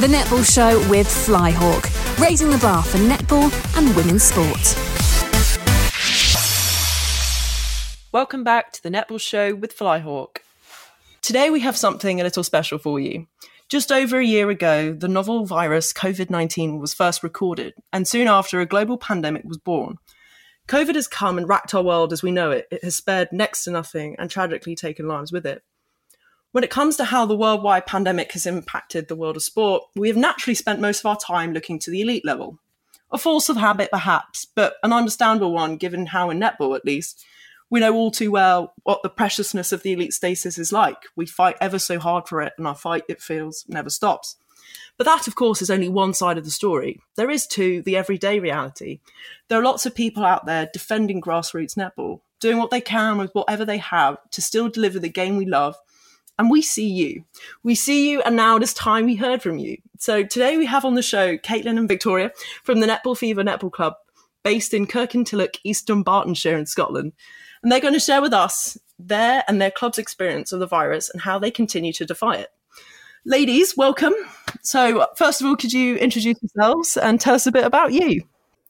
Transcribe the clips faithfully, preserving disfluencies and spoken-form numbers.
The Netball Show with Flyhawk, raising the bar for netball and women's sport. Welcome back to the Netball Show with Flyhawk. Today we have something a little special for you. Just over a year ago, the novel virus covid nineteen was first recorded, and soon after a global pandemic was born. COVID has come and racked our world as we know it. It has spared next to nothing and tragically taken lives with it. When it comes to how the worldwide pandemic has impacted the world of sport, we have naturally spent most of our time looking to the elite level. A force of habit, perhaps, but an understandable one given how in netball, at least, we know all too well what the preciousness of the elite status is like. We fight ever so hard for it, and our fight, it feels, never stops. But that, of course, is only one side of the story. There is, too, the everyday reality. There are lots of people out there defending grassroots netball, doing what they can with whatever they have to still deliver the game we love. And we see you. We see you, and now it is time we heard from you. So today we have on the show Caitlin and Victoria from the Netball Fever Netball Club, based in Kirkintilloch, East Dunbartonshire in Scotland. And they're going to share with us their and their club's experience of the virus and how they continue to defy it. Ladies, welcome. So first of all, could you introduce yourselves and tell us a bit about you?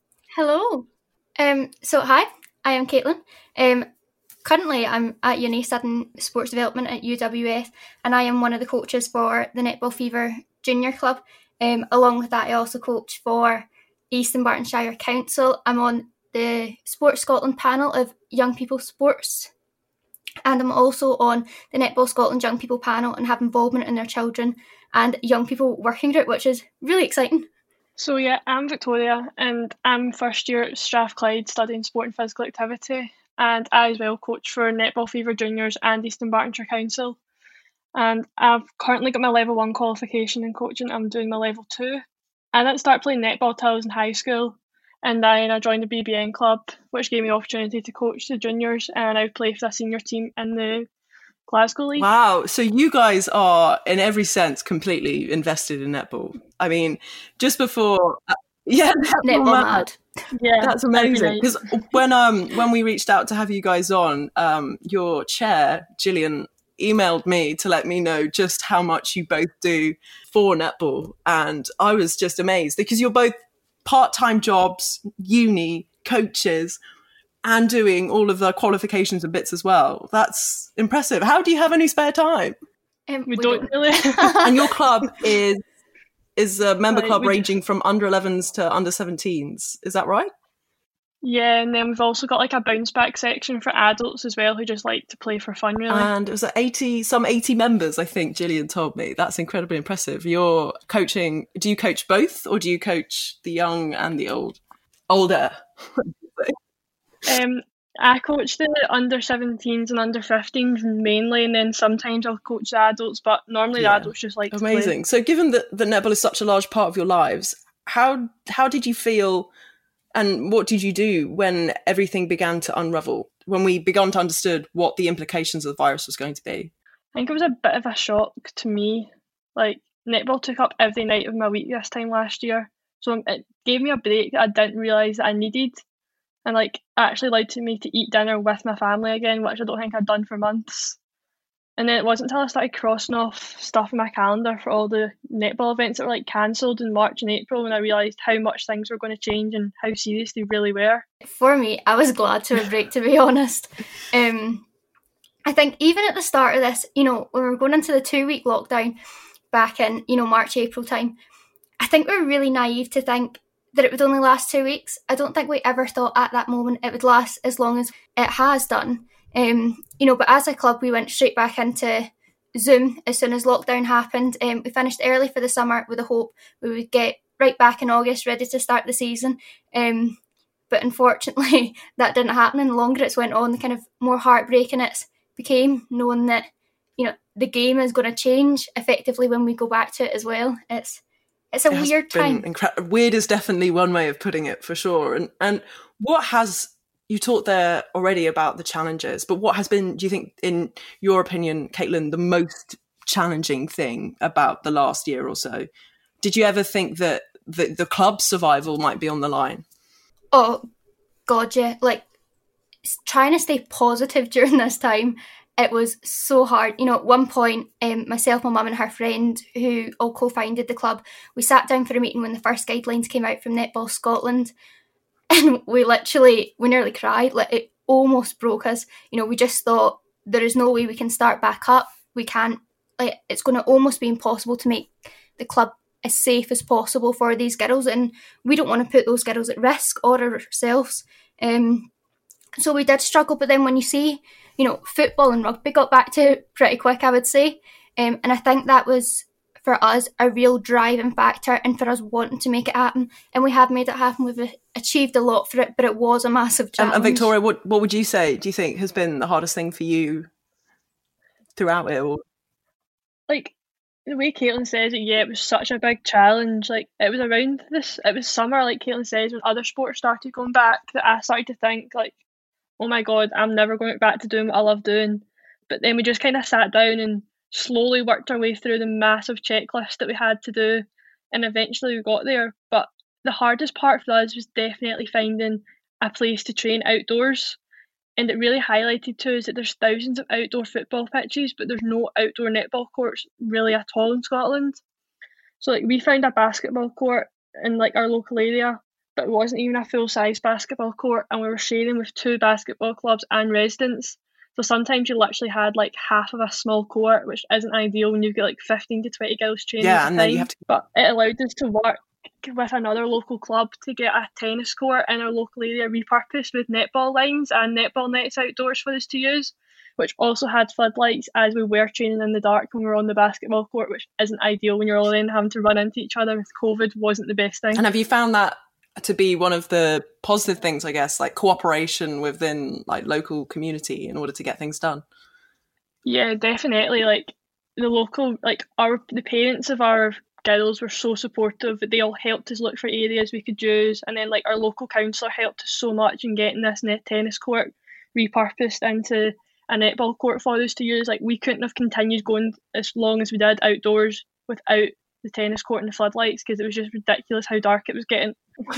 Hello. Um, so hi, I am Caitlin. Um, Currently, I'm at uni studying sports development at U W F, and I am one of the coaches for the Netball Fever Junior Club. Um, along with that, I also coach for East Dunbartonshire Council. I'm on the Sports Scotland panel of Young People Sports, and I'm also on the Netball Scotland Young People panel and have involvement in their children and young people working group, which is really exciting. So yeah, I'm Victoria, and I'm first year at Strathclyde studying sport and physical activity. And I as well coach for Netball Fever Juniors and East Dunbartonshire Council. And I've currently got my level one qualification in coaching. I'm doing my level two. I didn't start playing netball till I was in high school, and then I joined the B B N club, which gave me the opportunity to coach the juniors, and I play for the senior team in the Glasgow League. Wow, so you guys are in every sense completely invested in netball. I mean, just before... Uh, yeah, netball mad. mad. Yeah, that's amazing. Because when um when we reached out to have you guys on, um your chair Gillian emailed me to let me know just how much you both do for netball, and I was just amazed because you're both part-time jobs, uni, coaches, and doing all of the qualifications and bits as well. That's impressive. How do you have any spare time? Um, we, we don't, don't really. And your club is. is a member club right, ranging from under elevens to under seventeens. Is that right? Yeah, and then we've also got like a bounce back section for adults as well who just like to play for fun, really. And it was at eighty, some eighty members, I think Gillian told me. That's incredibly impressive. You're coaching, do you coach both or do you coach the young and the old? Older. um, I coach the under seventeens and under fifteens mainly, and then sometimes I'll coach the adults, but normally Yeah. the adults just like to Amazing. play. So given that the netball is such a large part of your lives, how how did you feel and what did you do when everything began to unravel, when we began to understand what the implications of the virus was going to be? I think it was a bit of a shock to me. Like, netball took up every night of my week this time last year, so it gave me a break that I didn't realise that I needed. And like actually allowed to me to eat dinner with my family again, which I don't think I'd done for months. And then it wasn't until I started crossing off stuff in my calendar for all the netball events that were like cancelled in March and April when I realised how much things were going to change and how serious they really were. For me, I was glad to have a break, to be honest. Um, I think even at the start of this, you know, when we were going into the two-week lockdown back in, you know, March, April time, I think we were really naive to think that it would only last two weeks. I don't think we ever thought at that moment it would last as long as it has done. Um, you know, but as a club, we went straight back into Zoom as soon as lockdown happened. Um, we finished early for the summer with the hope we would get right back in August, ready to start the season. Um, but unfortunately, that didn't happen. And the longer it's went on, the kind of more heartbreaking it became, knowing that, you know, the game is going to change effectively when we go back to it as well. It's It's a it weird time. Incre- weird is definitely one way of putting it, for sure. And and what has, you talked there already about the challenges, but what has been, do you think, in your opinion, Caitlin, the most challenging thing about the last year or so? Did you ever think that the, the club's survival might be on the line? Oh, God, yeah. Like, trying to stay positive during this time it was so hard. You know, at one point, um, myself, my mum and her friend, who all co-founded the club, we sat down for a meeting when the first guidelines came out from Netball Scotland, and we literally, we nearly cried. Like, it almost broke us. You know, we just thought, there is no way we can start back up. We can't, like, it's going to almost be impossible to make the club as safe as possible for these girls, and we don't want to put those girls at risk or ourselves. Um, so we did struggle, but then when you see, you know, football and rugby got back to it pretty quick, I would say. Um, and I think that was, for us, a real driving factor and for us wanting to make it happen. And we have made it happen. We've achieved a lot for it, but it was a massive challenge. Um, and Victoria, what, what would you say, do you think, has been the hardest thing for you throughout it all? Like, the way Caitlin says it, yeah, it was such a big challenge. Like, it was around this, it was summer, like Caitlin says, when other sports started going back, that I started to think, like, oh my God, I'm never going back to doing what I love doing. But then we just kind of sat down and slowly worked our way through the massive checklist that we had to do, and eventually we got there. But the hardest part for us was definitely finding a place to train outdoors. And it really highlighted to us that there's thousands of outdoor football pitches, but there's no outdoor netball courts really at all in Scotland. So like we found a basketball court in like our local area, but it wasn't even a full-size basketball court, and we were sharing with two basketball clubs and residents. So sometimes you literally had like half of a small court, which isn't ideal when you've got like fifteen to twenty girls training. Yeah, and then you have to. But it allowed us to work with another local club to get a tennis court in our local area repurposed with netball lines and netball nets outdoors for us to use, which also had floodlights, as we were training in the dark when we were on the basketball court, which isn't ideal when you're all in having to run into each other with COVID. Wasn't the best thing. And have you found that to be one of the positive things, I guess, like cooperation within like local community in order to get things done? Yeah, definitely. Like the local, like our the parents of our girls were so supportive. They all helped us look for areas we could use, and then like our local councillor helped us so much in getting this net tennis court repurposed into a netball court for us to use. Like we couldn't have continued going as long as we did outdoors without the tennis court and the floodlights, because it was just ridiculous how dark it was getting.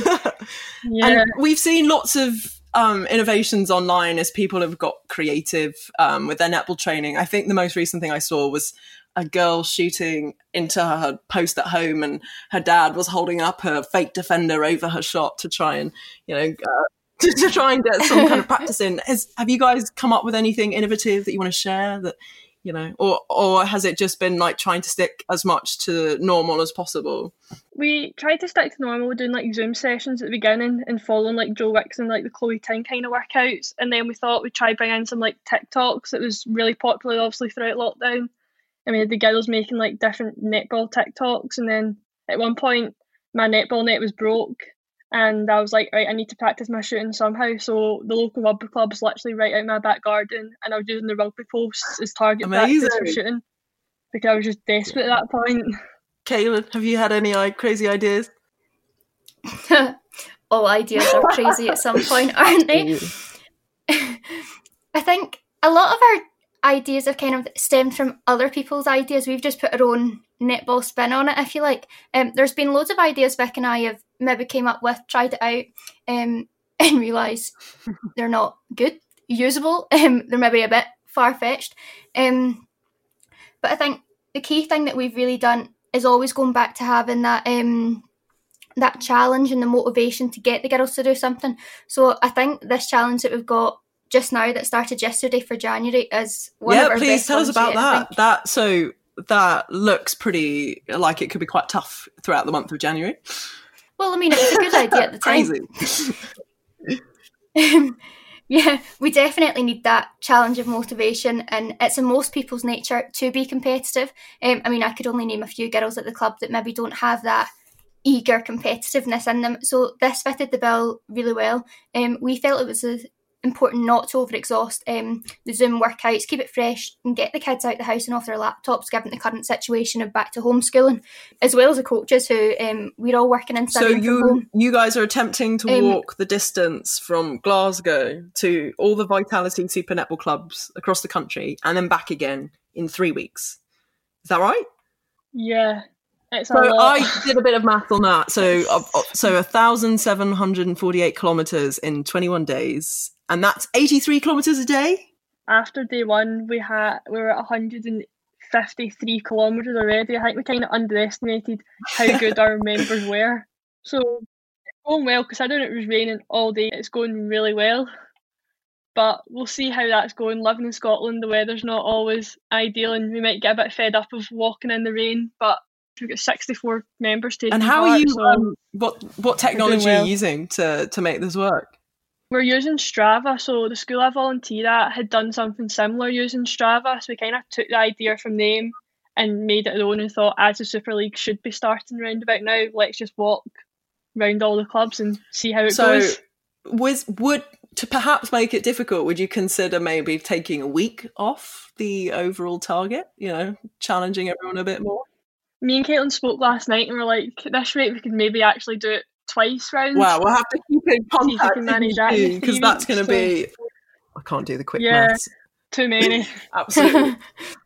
Yeah. And we've seen lots of um, innovations online as people have got creative um, with their netball training. I think the most recent thing I saw was a girl shooting into her post at home, and her dad was holding up a fake defender over her shot to try and, you know, uh, to, to try and get some kind of practice in. Has, have you guys come up with anything innovative that you want to share that, you know, or or has it just been like trying to stick as much to normal as possible? We tried to stick to normal, doing like Zoom sessions at the beginning and following like Joe Wicks and like the Chloe Ting kind of workouts, and then we thought we'd try bring in some like TikToks. It was really popular obviously throughout lockdown. I mean, the girls making like different netball TikToks, and then at one point my netball net was broke, and I was like, right, I need to practice my shooting somehow. So the local rugby club was literally right out in my back garden, and I was using the rugby posts as target Amazing. practice for shooting, because I was just desperate at that point. Caitlin, have you had any like, crazy ideas? All ideas are crazy at some point, aren't they? I think a lot of our ideas have kind of stemmed from other people's ideas. We've just put our own netball spin on it, I feel like. Um, there's been loads of ideas Vic and I have maybe came up with, tried it out, um, and realised they're not good, usable. Um, they're maybe a bit far-fetched. Um, but I think the key thing that we've really done is always going back to having that um, that challenge and the motivation to get the girls to do something. So I think this challenge that we've got just now that started yesterday for January is one yeah, of our please best tell us ones about yet, I that. think. That so that looks pretty like it could be quite tough throughout the month of January. Well, I mean, it was a good idea at the time. Crazy. um, yeah, we definitely need that challenge of motivation, and it's in most people's nature to be competitive. Um, I mean, I could only name a few girls at the club that maybe don't have that eager competitiveness in them. So this fitted the bill really well. Um, we felt it was a important not to overexhaust um, the Zoom workouts, keep it fresh and get the kids out the house and off their laptops, given the current situation of back to homeschooling, as well as the coaches who um, we're all working and So studying you from home. you guys are attempting to Um, walk the distance from Glasgow to all the Vitality Super Netball clubs across the country and then back again in three weeks. Is that right? Yeah, it's a So lot. I did a bit of math on that. So uh, uh, so one thousand seven hundred forty-eight kilometres in twenty-one days. And that's eighty-three kilometres a day? after day one, we had we were at one hundred fifty-three kilometres already. I think we kind of underestimated how good our members were. So it's going well, considering it was raining all day. It's going really well. But we'll see how that's going. Living in Scotland, the weather's not always ideal, and we might get a bit fed up of walking in the rain. But we've got sixty-four members taking part. And how are you? So Um, what what technology well. are you using to to make this work? we're using Strava. So the school I volunteer at had done something similar using Strava. So we kind of took the idea from them and made it our own and thought, as the Super League should be starting round about now, let's just walk round all the clubs and see how it So, goes. was would to perhaps make it difficult, would you consider maybe taking a week off the overall target? You know, challenging everyone a bit more. Me and Caitlin spoke last night and we're like, at this rate we could maybe actually do it twice round. Wow, we'll have to keep in contact can manage that in because three that's going to weeks, be. I can't do the quick Yeah. maths. Too many. Absolutely.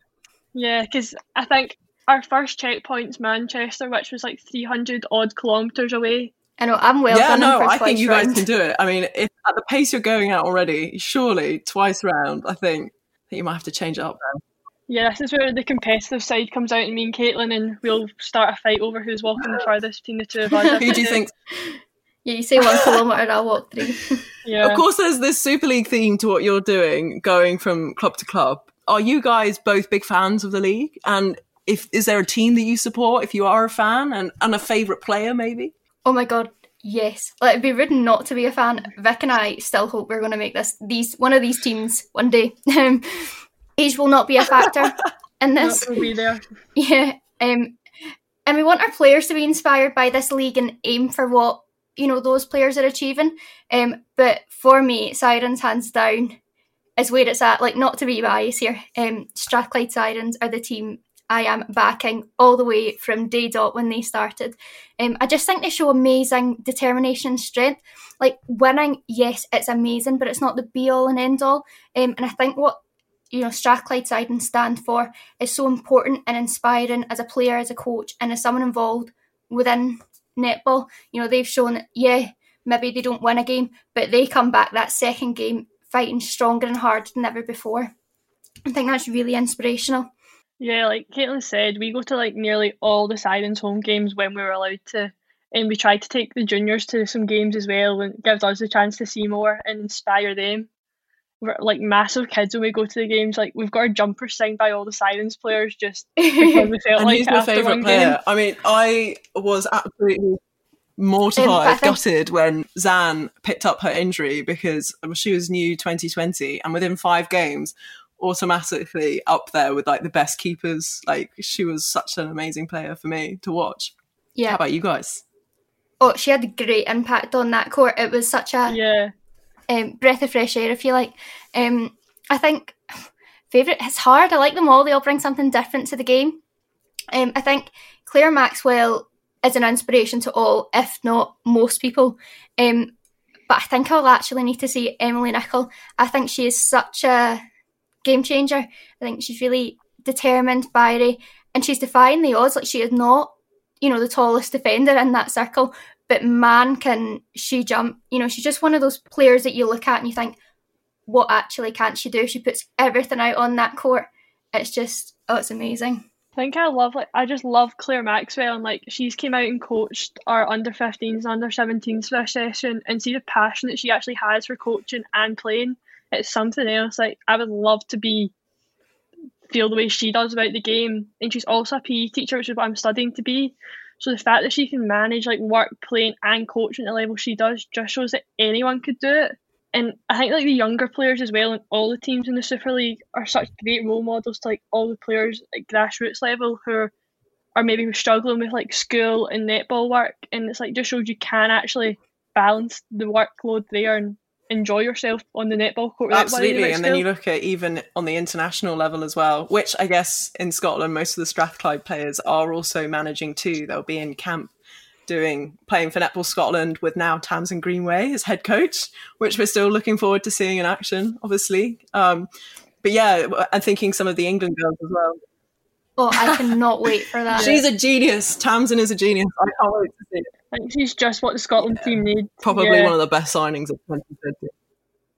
Yeah, because I think our first checkpoint's Manchester, which was like three hundred odd kilometres away. I know, I'm well yeah, done no, for I think twice you guys round. can do it. I mean, if at the pace you're going at already, surely twice round. I think that you might have to change it up now. Yeah, this is where the competitive side comes out in me and Caitlin, and we'll start a fight over who's walking the furthest between the two of us. Who do you think? Yeah, you say one kilometre, I'll walk three. Yeah. Of course, there's this Super League theme to what you're doing, going from club to club. Are you guys both big fans of the league? And if is there a team that you support if you are a fan, and, and a favourite player maybe? Oh my god, yes. Like, it'd be rude not to be a fan. Vic and I still hope we're going to make this these one of these teams one day. Um, age will not be a factor in this. We'll be there. Yeah. Um, and we want our players to be inspired by this league and aim for what, you know, those players are achieving. Um, but for me, Sirens hands down is where it's at. Like, not to be biased here. Um, Strathclyde Sirens are the team I am backing all the way from day dot when they started. Um, I just think they show amazing determination and strength. Like, winning, yes, it's amazing, but it's not the be all and end all. Um, and I think what, you know, Strathclyde Sirens stand for is so important and inspiring as a player, as a coach, and as someone involved within netball. You know, they've shown, yeah, maybe they don't win a game, but they come back that second game fighting stronger and harder than ever before. I think that's really inspirational. Yeah, like Caitlin said, we go to like nearly all the Sirens home games when we were allowed to, and we try to take the juniors to some games as well, and it gives us the chance to see more and inspire them. We're like massive kids when we go to the games. Like, we've got our jumpers signed by all the Sirens players just because we felt And like who's your after favourite one player? game. I mean, I was absolutely mortified, Um, I think- gutted when Zan picked up her injury because she was new twenty twenty, and within five games, automatically up there with like the best keepers. Like, she was such an amazing player for me to watch. Yeah. How about you guys? Oh, she had a great impact on that court. It was such a Yeah. um, breath of fresh air, if you like. Um, I think favourite, it's hard. I like them all. They all bring something different to the game. Um, I think Claire Maxwell is an inspiration to all, if not most people. Um, but I think I'll actually need to see Emily Nicol. I think she is such a game changer. I think she's really determined, fiery, and she's defying the odds. Like, she is not, you know, the tallest defender in that circle, but man, can she jump. You know, she's just one of those players that you look at and you think, what actually can't she do? She puts everything out on that court. It's just, oh, it's amazing. I think I love, like, I just love Claire Maxwell, and like, she's came out and coached our under fifteens and under seventeens for a session, and see the passion that she actually has for coaching and playing. It's something else. Like, I would love to be feel the way she does about the game. And she's also a P E teacher, which is what I'm studying to be. So the fact that she can manage like work, playing and coaching at the level she does just shows that anyone could do it. And I think like the younger players as well, and all the teams in the Super League are such great role models to like all the players at grassroots level who are, are maybe struggling with like school and netball work. And it's like just shows you can actually balance the workload there and enjoy yourself on the netball court. without worrying Absolutely. about And then school. you look at even on the international level as well, which I guess in Scotland, most of the Strathclyde players are also managing too. They'll be in camp doing playing for Netball Scotland with now Tamsin Greenway as head coach, which we're still looking forward to seeing in action, obviously. Um, but yeah, I'm thinking some of the England girls as well. Oh, I cannot wait for that. She's a genius. Tamsin is a genius. I can't wait to see it. I think she's just what the Scotland Yeah. team need. Probably Yeah. one of the best signings of twenty twenty.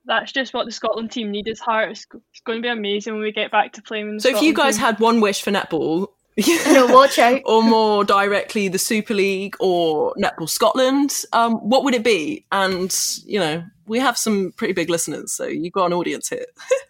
that's just what the Scotland team need. Is heart. It's, it's going to be amazing when we get back to playing. So Scotland if you guys team. had one wish for netball, No, watch out. or more directly the Super League or Netball Scotland, um, what would it be? And, you know, we have some pretty big listeners, so you've got an audience here.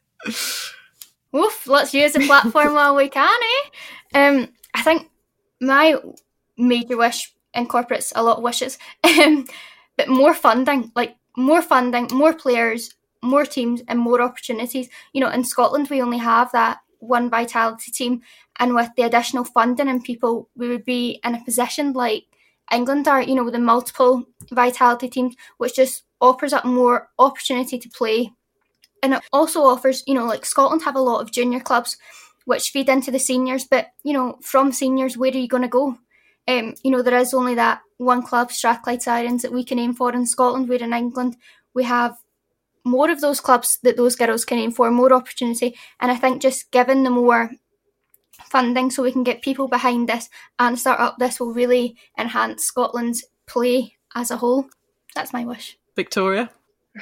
Oof, let's use the platform while we can, eh? Um, I think my major wish incorporates a lot of wishes, um, but more funding, like more funding, more players, more teams and more opportunities. You know, in Scotland we only have that one Vitality team, and with the additional funding and people, we would be in a position like England are, you know, with the multiple Vitality teams, which just offers up more opportunity to play. And it also offers, you know, like Scotland have a lot of junior clubs which feed into the seniors, but, you know, from seniors, where are you going to go? Um, you know, there is only that one club, Strathclyde Sirens, that we can aim for in Scotland, where in England we have more of those clubs that those girls can aim for, more opportunity. And I think just giving them more funding so we can get people behind this and start up this will really enhance Scotland's play as a whole. That's my wish. Victoria?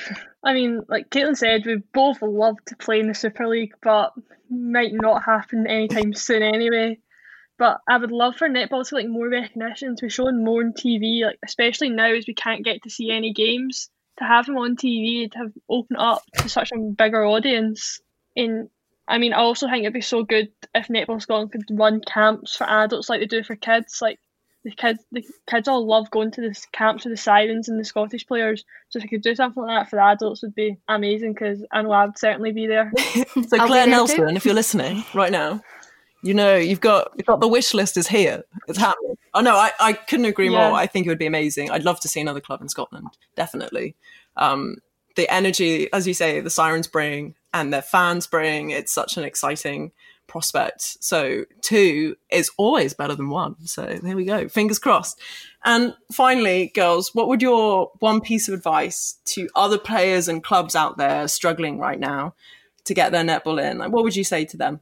I mean, like Caitlin said, we both love to play in the Super League, but might not happen anytime soon anyway. But I would love for netball to like more recognition, to be shown more on T V, like especially now as we can't get to see any games. To have them on T V, to have open up to such a bigger audience. And I mean, I also think it'd be so good if Netball Scotland could run camps for adults like they do for kids. Like the kids, the kids all love going to the camps with the Sirens and the Scottish players. So if we could do something like that for the adults, would be amazing. Because I know I'd certainly be there. So Claire Nelson, if you're listening right now, you know you've got you've got the wish list is here. It's happening. Oh no, I, I couldn't agree Yeah. more. I think it would be amazing. I'd love to see another club in Scotland. Definitely. Um, the energy, as you say, the Sirens bring and their fans bring, it's such an exciting prospect. So two is always better than one. So there we go. Fingers crossed. And finally, girls, what would your one piece of advice to other players and clubs out there struggling right now to get their netball in? Like, what would you say to them?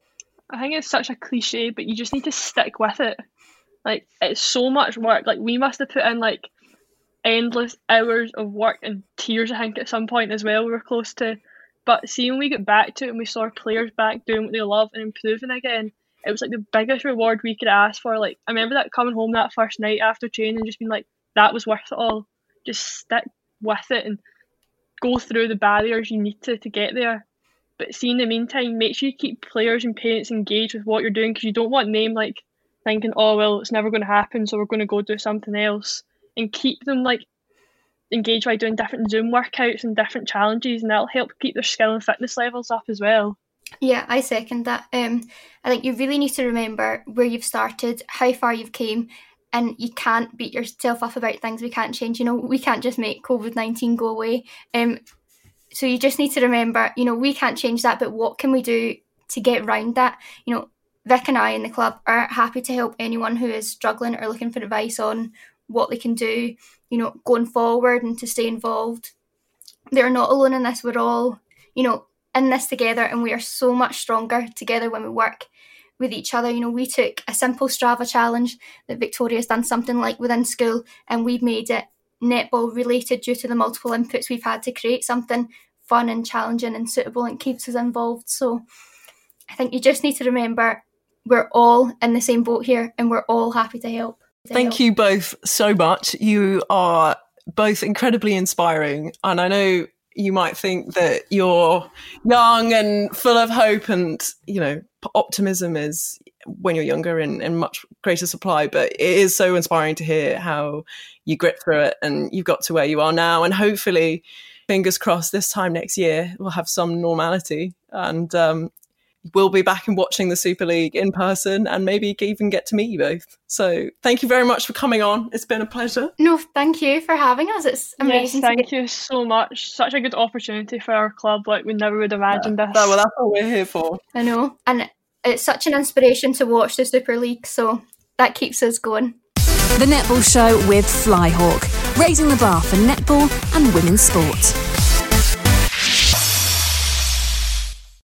I think it's such a cliche, but you just need to stick with it. Like, it's so much work. Like, we must have put in, like, endless hours of work and tears, I think, at some point as well we were close to. But see, when we got back to it and we saw our players back doing what they love and improving again, it was, like, the biggest reward we could ask for. Like, I remember that coming home that first night after training and just being like, that was worth it all. Just stick with it and go through the barriers you need to to get there. But see, in the meantime, make sure you keep players and parents engaged with what you're doing, because you don't want them, like, thinking, oh, well, it's never going to happen, so we're going to go do something else. And keep them, like, engaged by doing different Zoom workouts and different challenges, and that'll help keep their skill and fitness levels up as well. Yeah, I second that. Um, I think you really need to remember where you've started, how far you've came, and you can't beat yourself up about things we can't change. You know, we can't just make covid nineteen go away. Um, so you just need to remember, you know, we can't change that, but what can we do to get around that? You know, Vic and I in the club are happy to help anyone who is struggling or looking for advice on what they can do, you know, going forward and to stay involved. They're not alone in this. We're all, you know, in this together, and we are so much stronger together when we work with each other. You know, we took a simple Strava challenge that Victoria's done something like within school, and we've made it netball related due to the multiple inputs we've had to create something fun and challenging and suitable and keeps us involved. So I think you just need to remember we're all in the same boat here, and we're all happy to help. To Thank help. you both so much. You are both incredibly inspiring, and I know you might think that you're young and full of hope, and, you know, optimism is when you're younger in, in much greater supply, but it is so inspiring to hear how you grit through it and you've got to where you are now. And hopefully, fingers crossed, this time next year we'll have some normality, and um, we'll be back and watching the Super League in person, and maybe even get to meet you both. So thank you very much for coming on. It's been a pleasure. No, thank you for having us. It's amazing. Yes, to thank get- you so much. Such a good opportunity for our club. Like, we never would have imagined this. Well, that's what we're here for. I know. And it's such an inspiration to watch the Super League, so that keeps us going. The Netball Show with Flyhawk, raising the bar for netball and women's sport.